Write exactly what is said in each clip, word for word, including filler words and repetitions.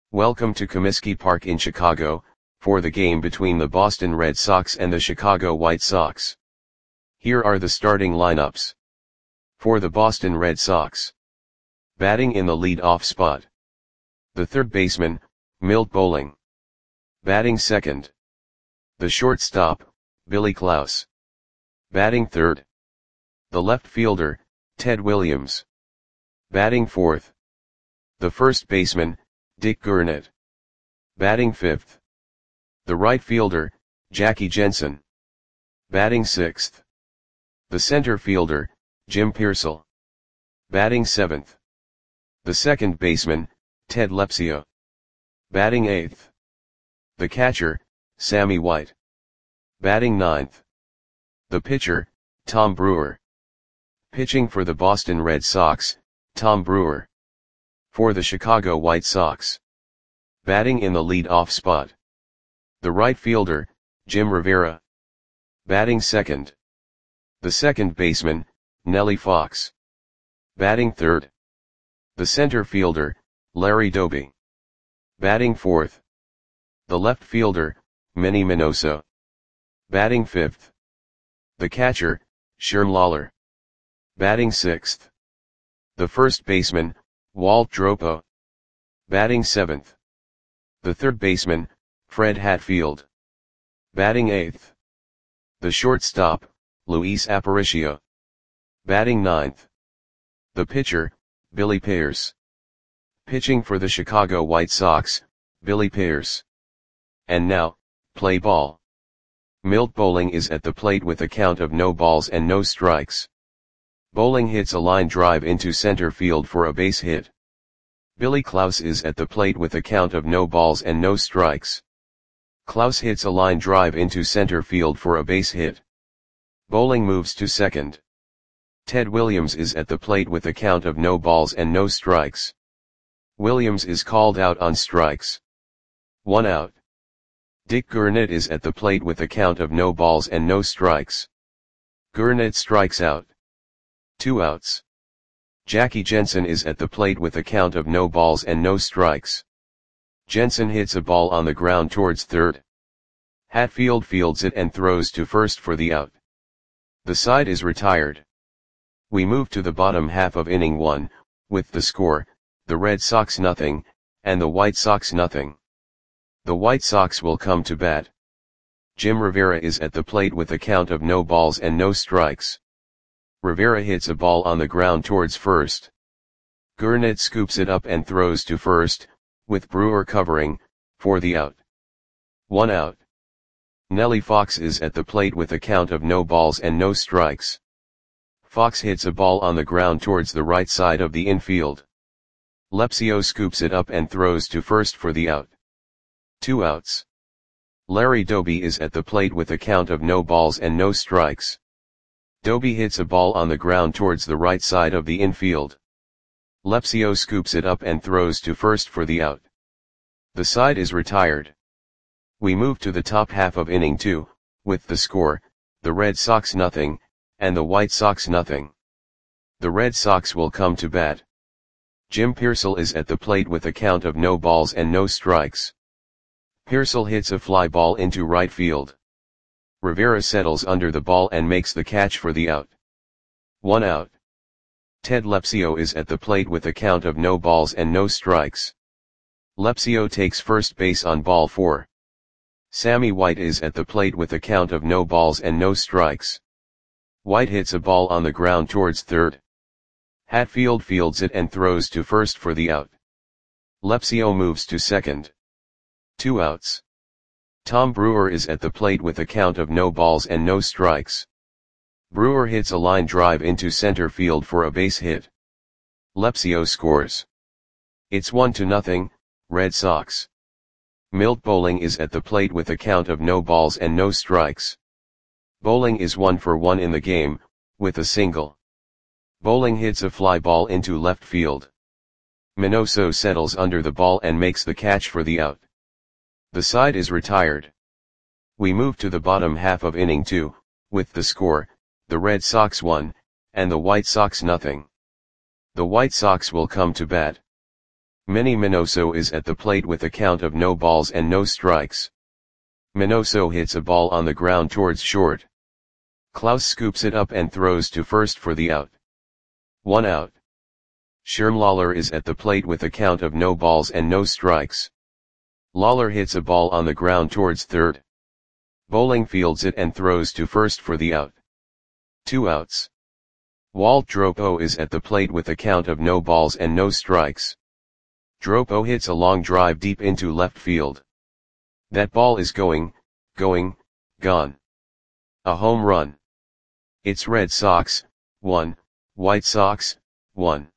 Welcome to Comiskey Park in Chicago, for the game between the Boston Red Sox and the Chicago White Sox. Here are the starting lineups. For the Boston Red Sox. Batting in the lead-off spot. The third baseman, Milt Boling. Batting second. The shortstop, Billy Klaus. Batting third. The left fielder, Ted Williams. Batting fourth. The first baseman, Dick Gurnett. Batting fifth. The right fielder, Jackie Jensen. Batting sixth. The center fielder, Jim Piersall. Batting seventh. The second baseman, Ted Lepsio. Batting eighth. The catcher, Sammy White. Batting ninth. The pitcher, Tom Brewer. Pitching for the Boston Red Sox, Tom Brewer. For the Chicago White Sox. Batting in the lead-off spot. The right fielder, Jim Rivera. Batting second. The second baseman, Nellie Fox. Batting third. The center fielder, Larry Doby. Batting fourth. The left fielder, Manny Minoso. Batting fifth. The catcher, Sherm Lawler. Batting sixth. The first baseman, Walt Dropo. Batting seventh. The third baseman, Fred Hatfield. Batting eighth. The shortstop, Luis Aparicio. Batting ninth. The pitcher, Billy Pierce. Pitching for the Chicago White Sox, Billy Pierce. And now, play ball. Milt Boling is at the plate with a count of no balls and no strikes. Boling hits a line drive into center field for a base hit. Billy Klaus is at the plate with a count of no balls and no strikes. Klaus hits a line drive into center field for a base hit. Boling moves to second. Ted Williams is at the plate with a count of no balls and no strikes. Williams is called out on strikes. One out. Dick Gurnett is at the plate with a count of no balls and no strikes. Gurnett strikes out. Two outs. Jackie Jensen is at the plate with a count of no balls and no strikes. Jensen hits a ball on the ground towards third. Hatfield fields it and throws to first for the out. The side is retired. We move to the bottom half of inning one, with the score, the Red Sox nothing, and the White Sox nothing. The White Sox will come to bat. Jim Rivera is at the plate with a count of no balls and no strikes. Rivera hits a ball on the ground towards first. Gurnett scoops it up and throws to first, with Brewer covering, for the out. One out. Nellie Fox is at the plate with a count of no balls and no strikes. Fox hits a ball on the ground towards the right side of the infield. Lepsio scoops it up and throws to first for the out. Two outs. Larry Doby is at the plate with a count of no balls and no strikes. Doby hits a ball on the ground towards the right side of the infield. Lepsio scoops it up and throws to first for the out. The side is retired. We move to the top half of inning two, with the score, the Red Sox nothing, and the White Sox nothing. The Red Sox will come to bat. Jim Piersall is at the plate with a count of no balls and no strikes. Piersall hits a fly ball into right field. Rivera settles under the ball and makes the catch for the out. One out. Ted Lepsio is at the plate with a count of no balls and no strikes. Lepsio takes first base on ball four. Sammy White is at the plate with a count of no balls and no strikes. White hits a ball on the ground towards third. Hatfield fields it and throws to first for the out. Lepsio moves to second. Two outs. Tom Brewer is at the plate with a count of no balls and no strikes. Brewer hits a line drive into center field for a base hit. Lepsio scores. It's one to nothing, Red Sox. Milt Boling is at the plate with a count of no balls and no strikes. Boling is one for one in the game, with a single. Boling hits a fly ball into left field. Minoso settles under the ball and makes the catch for the out. The side is retired. We move to the bottom half of inning two, with the score, the Red Sox one, and the White Sox nothing. The White Sox will come to bat. Manny Minoso is at the plate with a count of no balls and no strikes. Minoso hits a ball on the ground towards short. Klaus scoops it up and throws to first for the out. One out. Sherm Lawler is at the plate with a count of no balls and no strikes. Lawler hits a ball on the ground towards third. Bowling fields it and throws to first for the out. Two outs. Walt Dropo is at the plate with a count of no balls and no strikes. Dropo hits a long drive deep into left field. That ball is going, going, gone. A home run. It's Red Sox, one, White Sox, one.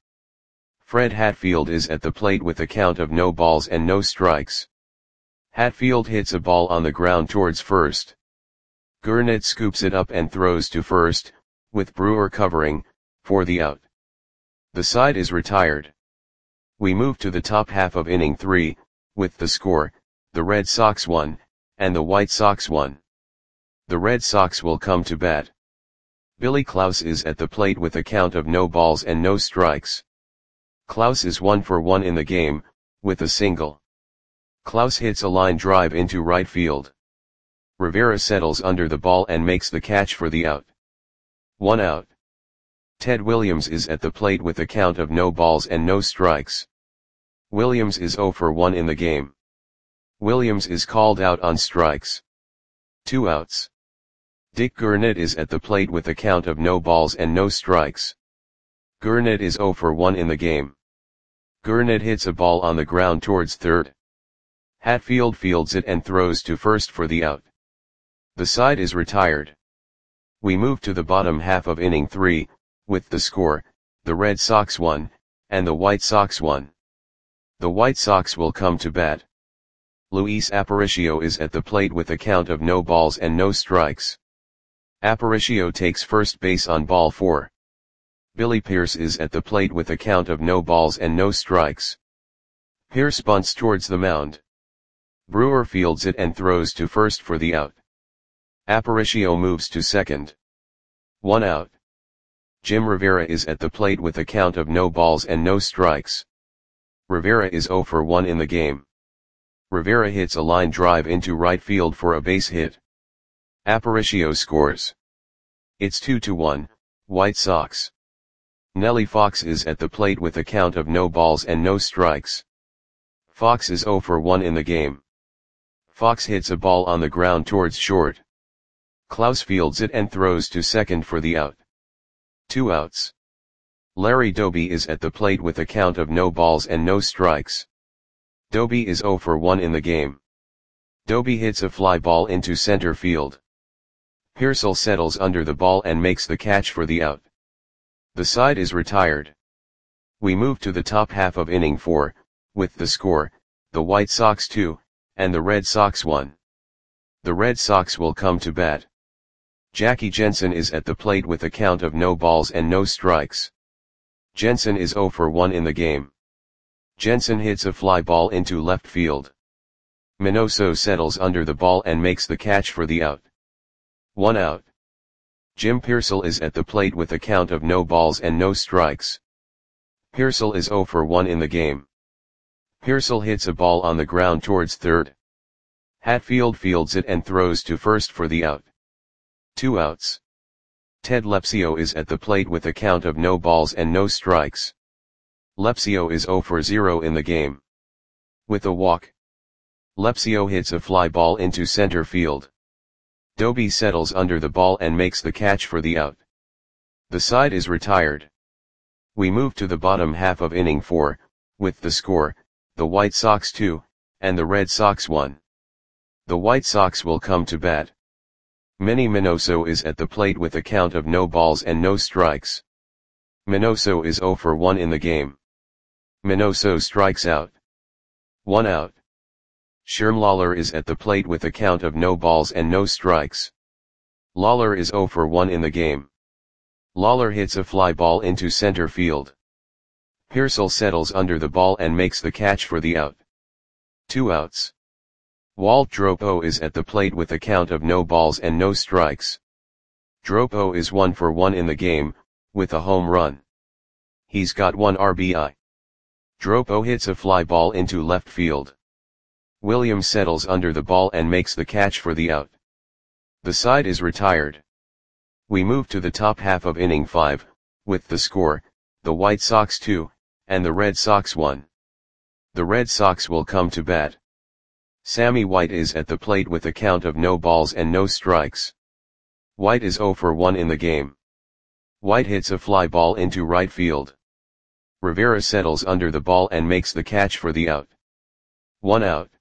Fred Hatfield is at the plate with a count of no balls and no strikes. Hatfield hits a ball on the ground towards first. Gurnett scoops it up and throws to first, with Brewer covering, for the out. The side is retired. We move to the top half of inning three, with the score, the Red Sox one, and the White Sox one. The Red Sox will come to bat. Billy Klaus is at the plate with a count of no balls and no strikes. Klaus is one for one in the game, with a single. Klaus hits a line drive into right field. Rivera settles under the ball and makes the catch for the out. One out. Ted Williams is at the plate with a count of no balls and no strikes. Williams is zero for one in the game. Williams is called out on strikes. Two outs. Dick Gurnett is at the plate with a count of no balls and no strikes. Gurnett is zero for one in the game. Gurnett hits a ball on the ground towards third. Hatfield fields it and throws to first for the out. The side is retired. We move to the bottom half of inning three, with the score, the Red Sox one, and the White Sox one. The White Sox will come to bat. Luis Aparicio is at the plate with a count of no balls and no strikes. Aparicio takes first base on ball four. Billy Pierce is at the plate with a count of no balls and no strikes. Pierce bunts towards the mound. Brewer fields it and throws to first for the out. Aparicio moves to second. One out. Jim Rivera is at the plate with a count of no balls and no strikes. Rivera is zero for one in the game. Rivera hits a line drive into right field for a base hit. Aparicio scores. It's two to one, White Sox. Nellie Fox is at the plate with a count of no balls and no strikes. Fox is zero for one in the game. Fox hits a ball on the ground towards short. Klaus fields it and throws to second for the out. Two outs. Larry Doby is at the plate with a count of no balls and no strikes. Doby is zero for one in the game. Doby hits a fly ball into center field. Pearsall settles under the ball and makes the catch for the out. The side is retired. We move to the top half of inning four, with the score, the White Sox two, and the Red Sox one. The Red Sox will come to bat. Jackie Jensen is at the plate with a count of no balls and no strikes. Jensen is zero for one in the game. Jensen hits a fly ball into left field. Minoso settles under the ball and makes the catch for the out. One out. Jim Pearsall is at the plate with a count of no balls and no strikes. Pearsall is zero for one in the game. Pearsall hits a ball on the ground towards third. Hatfield fields it and throws to first for the out. Two outs. Ted Lepsio is at the plate with a count of no balls and no strikes. Lepsio is zero for zero in the game. With a walk. Lepsio hits a fly ball into center field. Doby settles under the ball and makes the catch for the out. The side is retired. We move to the bottom half of inning four, with the score, the White Sox two, and the Red Sox one. The White Sox will come to bat. Manny Minoso is at the plate with a count of no balls and no strikes. Minoso is zero for one in the game. Minoso strikes out. One out. Sherm Lawler is at the plate with a count of no balls and no strikes. Lawler is zero for one in the game. Lawler hits a fly ball into center field. Pearsall settles under the ball and makes the catch for the out. Two outs. Walt Dropo is at the plate with a count of no balls and no strikes. Dropo is one for one in the game, with a home run. He's got one R B I. Dropo hits a fly ball into left field. Williams settles under the ball and makes the catch for the out. The side is retired. We move to the top half of inning five, with the score, the White Sox two, and the Red Sox one. The Red Sox will come to bat. Sammy White is at the plate with a count of no balls and no strikes. White is oh for one in the game. White hits a fly ball into right field. Rivera settles under the ball and makes the catch for the out. One out.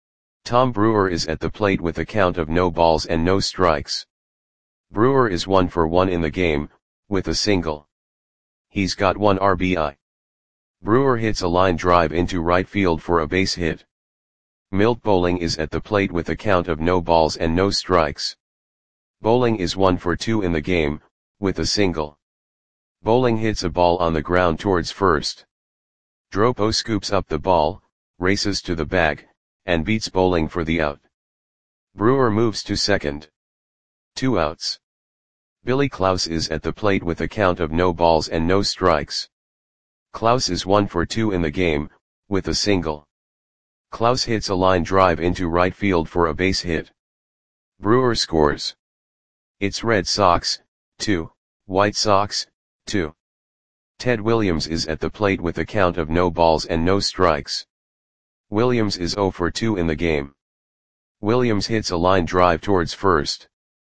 Tom Brewer is at the plate with a count of no balls and no strikes. Brewer is one for one in the game, with a single. He's got one R B I. Brewer hits a line drive into right field for a base hit. Milt Bowling is at the plate with a count of no balls and no strikes. Bowling is one for two in the game, with a single. Bowling hits a ball on the ground towards first. Dropo scoops up the ball, races to the bag, and beats Bowling for the out. Brewer moves to second. Two outs. Billy Klaus is at the plate with a count of no balls and no strikes. Klaus is one for two in the game, with a single. Klaus hits a line drive into right field for a base hit. Brewer scores. It's Red Sox, two, White Sox, two. Ted Williams is at the plate with a count of no balls and no strikes. Williams is oh for two in the game. Williams hits a line drive towards first.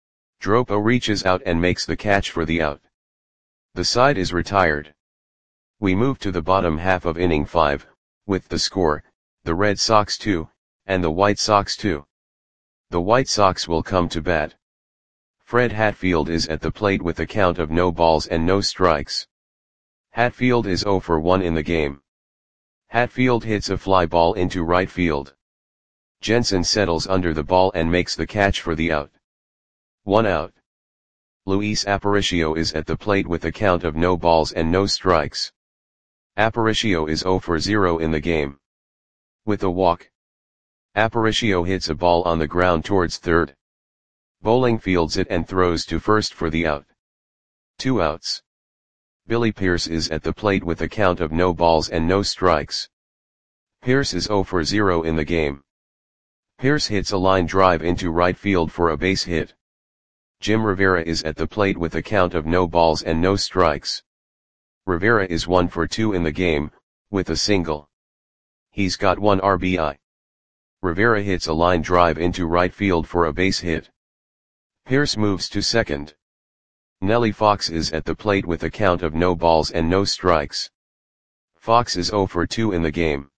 Dropo reaches out and makes the catch for the out. The side is retired. We move to the bottom half of inning five, with the score, the Red Sox two, and the White Sox two. The White Sox will come to bat. Fred Hatfield is at the plate with a count of no balls and no strikes. Hatfield is oh for one in the game. Hatfield hits a fly ball into right field. Jensen settles under the ball and makes the catch for the out. One out. Luis Aparicio is at the plate with a count of no balls and no strikes. Aparicio is oh for zero in the game. With a walk. Aparicio hits a ball on the ground towards third. Bowling fields it and throws to first for the out. Two outs. Billy Pierce is at the plate with a count of no balls and no strikes. Pierce is oh for zero in the game. Pierce hits a line drive into right field for a base hit. Jim Rivera is at the plate with a count of no balls and no strikes. Rivera is one for two in the game, with a single. He's got one R B I. Rivera hits a line drive into right field for a base hit. Pierce moves to second. Nellie Fox is at the plate with a count of no balls and no strikes. Fox is oh for two in the game.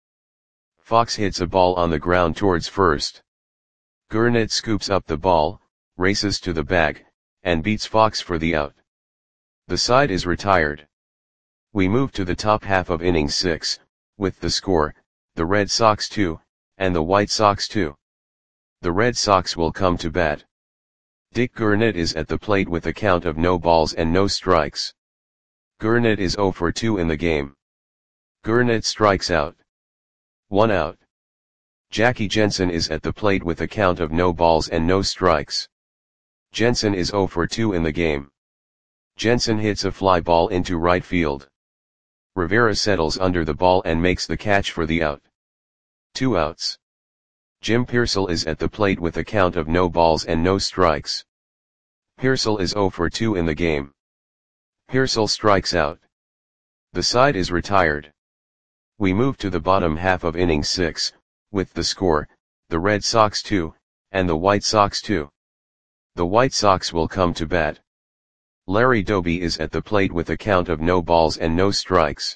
Fox hits a ball on the ground towards first. Gurnett scoops up the ball, races to the bag, and beats Fox for the out. The side is retired. We move to the top half of inning six, with the score, the Red Sox two, and the White Sox two. The Red Sox will come to bat. Dick Gurnett is at the plate with a count of no balls and no strikes. Gurnett is oh for two in the game. Gurnett strikes out. One out. Jackie Jensen is at the plate with a count of no balls and no strikes. Jensen is oh for two in the game. Jensen hits a fly ball into right field. Rivera settles under the ball and makes the catch for the out. Two outs. Jim Pearsall is at the plate with a count of no balls and no strikes. Pearsall is oh for two in the game. Pearsall strikes out. The side is retired. We move to the bottom half of inning six, with the score, the Red Sox two, and the White Sox two. The White Sox will come to bat. Larry Doby is at the plate with a count of no balls and no strikes.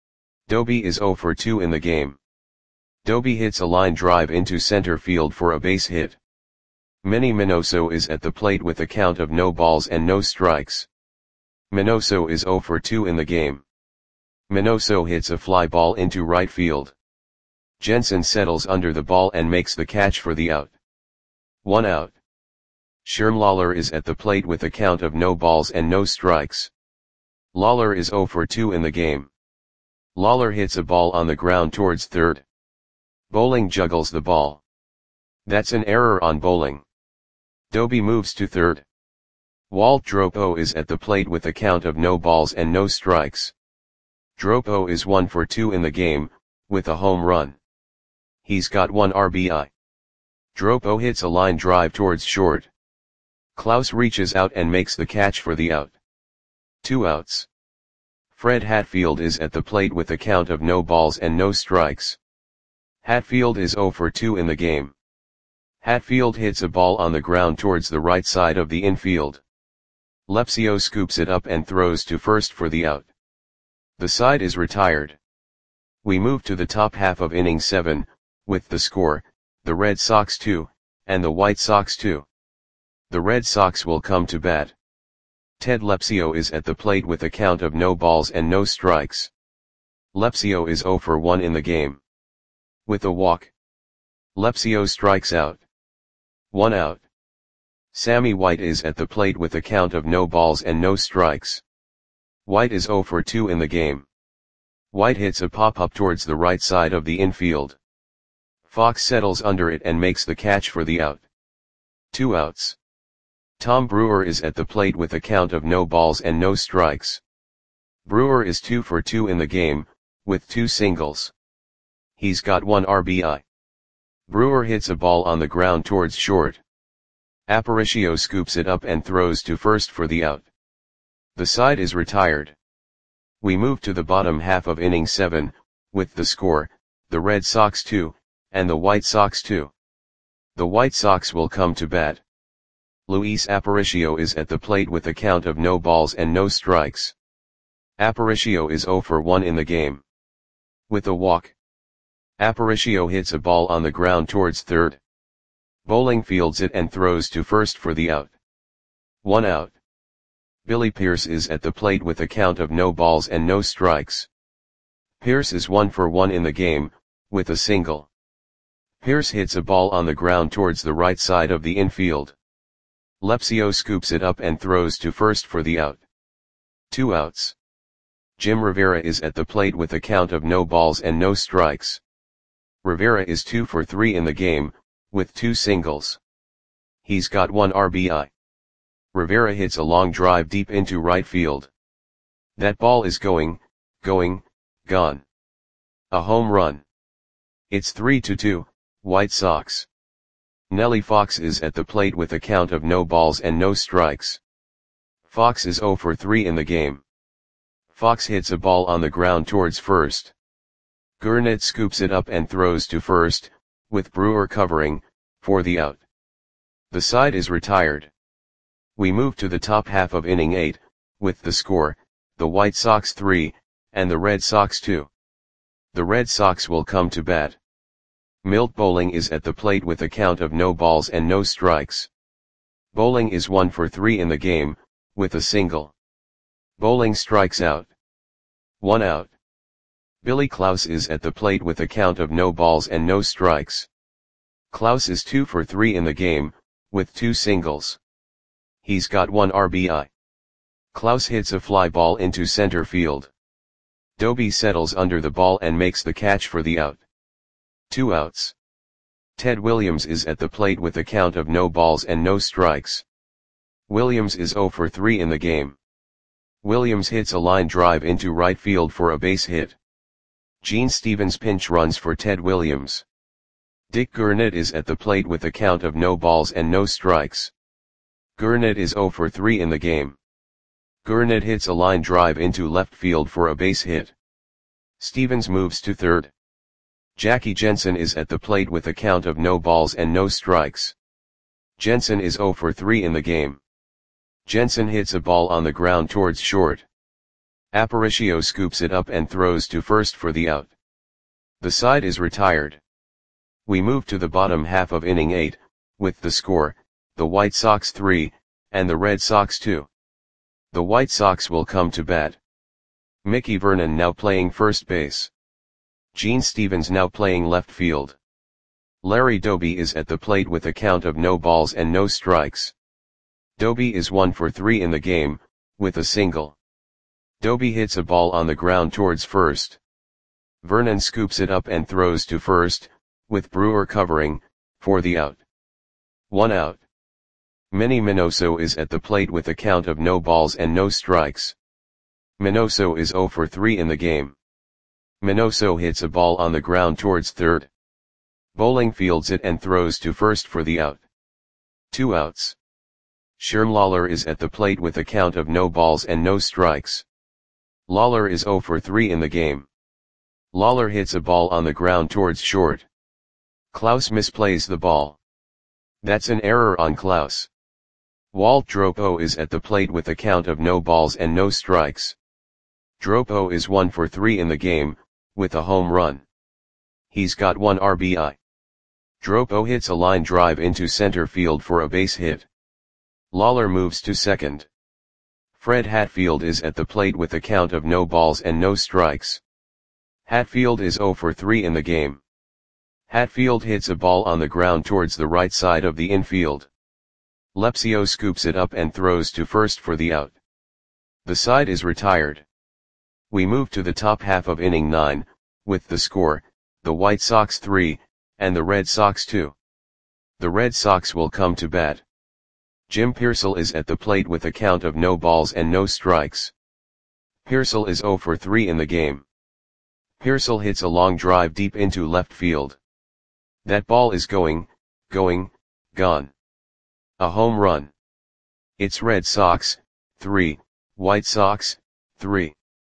Doby is oh for two in the game. Doby hits a line drive into center field for a base hit. Manny Minoso is at the plate with a count of no balls and no strikes. Minoso is oh for two in the game. Minoso hits a fly ball into right field. Jensen settles under the ball and makes the catch for the out. One out. Sherm Lawler is at the plate with a count of no balls and no strikes. Lawler is oh for two in the game. Lawler hits a ball on the ground towards third. Bowling juggles the ball. That's an error on Bowling. Doby moves to third. Walt Dropo is at the plate with a count of no balls and no strikes. Dropo is one for two in the game, with a home run. He's got one R B I. Dropo hits a line drive towards short. Klaus reaches out and makes the catch for the out. Two outs. Fred Hatfield is at the plate with a count of no balls and no strikes. Hatfield is zero for two in the game. Hatfield hits a ball on the ground towards the right side of the infield. Lepsio scoops it up and throws to first for the out. The side is retired. We move to the top half of inning seven, with the score, the Red Sox two, and the White Sox two. The Red Sox will come to bat. Ted Lepsio is at the plate with a count of no balls and no strikes. Lepsio is zero for one in the game. With a walk, Lepsio strikes out. One out. Sammy White is at the plate with a count of no balls and no strikes. White is zero for two in the game. White hits a pop-up towards the right side of the infield. Fox settles under it and makes the catch for the out. Two outs. Tom Brewer is at the plate with a count of no balls and no strikes. Brewer is two for two in the game, with two singles. He's got one R B I. Brewer hits a ball on the ground towards short. Aparicio scoops it up and throws to first for the out. The side is retired. We move to the bottom half of inning seven, with the score, the Red Sox two, and the White Sox two. The White Sox will come to bat. Luis Aparicio is at the plate with a count of no balls and no strikes. Aparicio is zero for one in the game. With a walk, Aparicio hits a ball on the ground towards third. Bowling fields it and throws to first for the out. One out. Billy Pierce is at the plate with a count of no balls and no strikes. Pierce is one for one in the game, with a single. Pierce hits a ball on the ground towards the right side of the infield. Lepsio scoops it up and throws to first for the out. Two outs. Jim Rivera is at the plate with a count of no balls and no strikes. Rivera is two for three in the game, with two singles. He's got one R B I. Rivera hits a long drive deep into right field. That ball is going, going, gone. A home run. It's three to two, White Sox. Nellie Fox is at the plate with a count of no balls and no strikes. Fox is zero for three in the game. Fox hits a ball on the ground towards first. Gurnett scoops it up and throws to first, with Brewer covering, for the out. The side is retired. We move to the top half of inning eight, with the score, the White Sox three, and the Red Sox two. The Red Sox will come to bat. Milt Bowling is at the plate with a count of no balls and no strikes. Bowling is one for three in the game, with a single. Bowling strikes out. One out. Billy Klaus is at the plate with a count of no balls and no strikes. Klaus is two for three in the game, with two singles. He's got one R B I. Klaus hits a fly ball into center field. Doby settles under the ball and makes the catch for the out. Two outs. Ted Williams is at the plate with a count of no balls and no strikes. Williams is zero for three in the game. Williams hits a line drive into right field for a base hit. Gene Stevens pinch runs for Ted Williams. Dick Gurnett is at the plate with a count of no balls and no strikes. Gurnett is zero for three in the game. Gurnett hits a line drive into left field for a base hit. Stevens moves to third. Jackie Jensen is at the plate with a count of no balls and no strikes. Jensen is zero for three in the game. Jensen hits a ball on the ground towards short. Aparicio scoops it up and throws to first for the out. The side is retired. We move to the bottom half of inning eight, with the score, the White Sox three, and the Red Sox two. The White Sox will come to bat. Mickey Vernon now playing first base. Gene Stevens now playing left field. Larry Doby is at the plate with a count of no balls and no strikes. Doby is one for three in the game, with a single. Doby hits a ball on the ground towards first. Vernon scoops it up and throws to first, with Brewer covering, for the out. One out. Manny Minoso is at the plate with a count of no balls and no strikes. Minoso is zero for three in the game. Minoso hits a ball on the ground towards third. Bowling fields it and throws to first for the out. Two outs. Sherm Lawler is at the plate with a count of no balls and no strikes. Lawler is zero for three in the game. Lawler hits a ball on the ground towards short. Klaus misplays the ball. That's an error on Klaus. Walt Dropo is at the plate with a count of no balls and no strikes. Dropo is one for three in the game, with a home run. He's got one R B I. Dropo hits a line drive into center field for a base hit. Lawler moves to second. Fred Hatfield is at the plate with a count of no balls and no strikes. Hatfield is zero for three in the game. Hatfield hits a ball on the ground towards the right side of the infield. Lepsio scoops it up and throws to first for the out. The side is retired. We move to the top half of inning nine, with the score, the White Sox three, and the Red Sox two. The Red Sox will come to bat. Jim Piersall is at the plate with a count of no balls and no strikes. Piersall is zero for three in the game. Piersall hits a long drive deep into left field. That ball is going, going, gone. A home run. It's Red Sox, three, White Sox, three.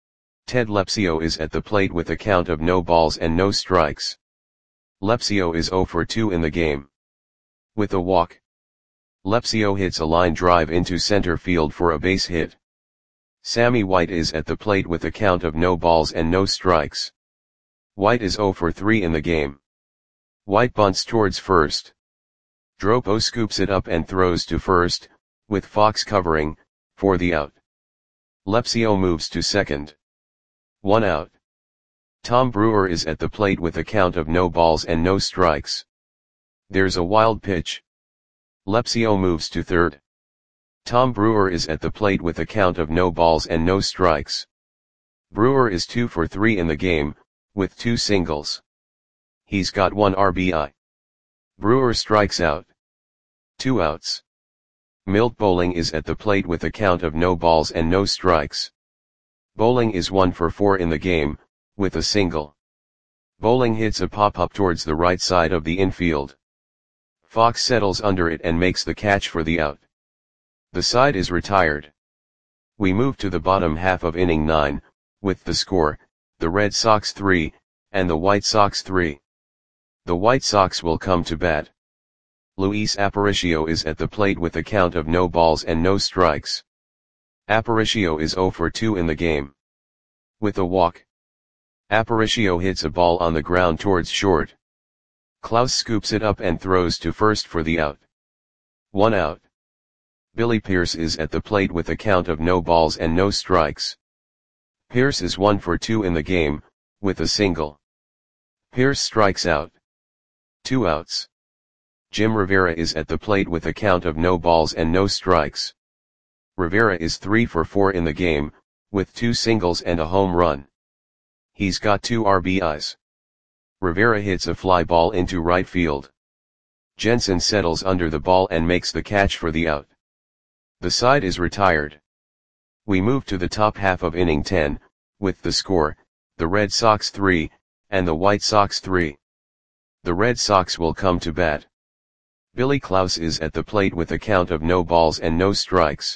Ted Lepsio is at the plate with a count of no balls and no strikes. Lepsio is zero for two in the game. With a walk. Lepsio hits a line drive into center field for a base hit. Sammy White is at the plate with a count of no balls and no strikes. White is zero for three in the game. White bunts towards first. Dropo scoops it up and throws to first, with Fox covering, for the out. Lepsio moves to second. One out. Tom Brewer is at the plate with a count of no balls and no strikes. There's a wild pitch. Lepsio moves to third. Tom Brewer is at the plate with a count of no balls and no strikes. Brewer is two for three in the game, with two singles. He's got one R B I. Brewer strikes out. Two outs. Milt Bowling is at the plate with a count of no balls and no strikes. Bowling is one for four in the game, with a single. Bowling hits a pop-up towards the right side of the infield. Fox settles under it and makes the catch for the out. The side is retired. We move to the bottom half of inning nine, with the score, the Red Sox three, and the White Sox three. The White Sox will come to bat. Luis Aparicio is at the plate with a count of no balls and no strikes. Aparicio is zero for two in the game. With a walk. Aparicio hits a ball on the ground towards short. Klaus scoops it up and throws to first for the out. One out. Billy Pierce is at the plate with a count of no balls and no strikes. Pierce is one for two in the game, with a single. Pierce strikes out. Two outs. Jim Rivera is at the plate with a count of no balls and no strikes. Rivera is three for four in the game, with two singles and a home run. He's got two R B Is. Rivera hits a fly ball into right field. Jensen settles under the ball and makes the catch for the out. The side is retired. We move to the top half of inning ten, with the score, the Red Sox three, and the White Sox three. The Red Sox will come to bat. Billy Klaus is at the plate with a count of no balls and no strikes.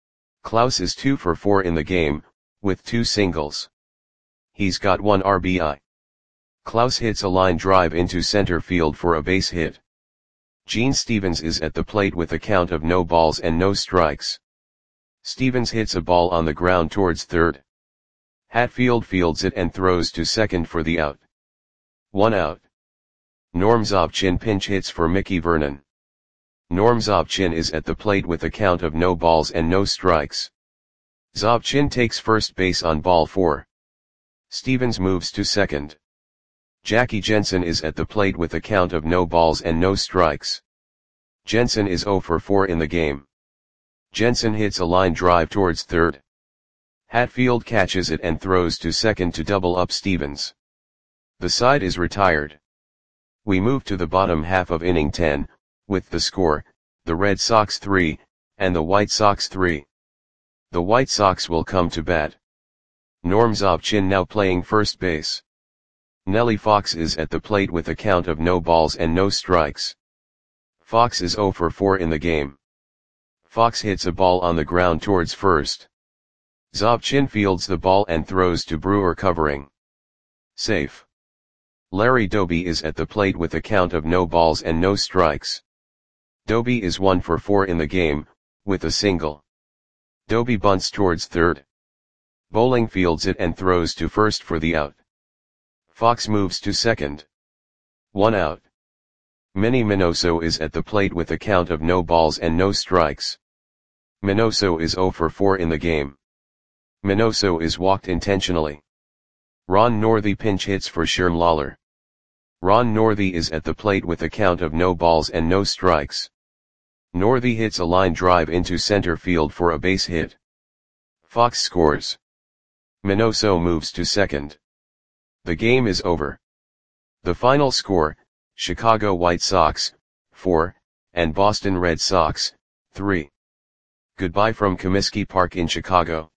Klaus is two for four in the game, with two singles. He's got one R B I. Klaus hits a line drive into center field for a base hit. Gene Stevens is at the plate with a count of no balls and no strikes. Stevens hits a ball on the ground towards third. Hatfield fields it and throws to second for the out. One out. Norm Zobchin pinch hits for Mickey Vernon. Norm Zobchin is at the plate with a count of no balls and no strikes. Zobchin takes first base on ball four. Stevens moves to second. Jackie Jensen is at the plate with a count of no balls and no strikes. Jensen is zero for four in the game. Jensen hits a line drive towards third. Hatfield catches it and throws to second to double up Stevens. The side is retired. We move to the bottom half of inning ten, with the score, the Red Sox three, and the White Sox three. The White Sox will come to bat. Norm Zobchin now playing first base. Nellie Fox is at the plate with a count of no balls and no strikes. Fox is zero for four in the game. Fox hits a ball on the ground towards first. Zobchin fields the ball and throws to Brewer covering. Safe. Larry Doby is at the plate with a count of no balls and no strikes. Doby is one for four in the game, with a single. Doby bunts towards third. Bowling fields it and throws to first for the out. Fox moves to second. One out. Manny Minoso is at the plate with a count of no balls and no strikes. Minoso is zero for four in the game. Minoso is walked intentionally. Ron Northey pinch hits for Sherm Lawler. Ron Northey is at the plate with a count of no balls and no strikes. Northey hits a line drive into center field for a base hit. Fox scores. Minoso moves to second. The game is over. The final score, Chicago White Sox, four, and Boston Red Sox, three. Goodbye from Comiskey Park in Chicago.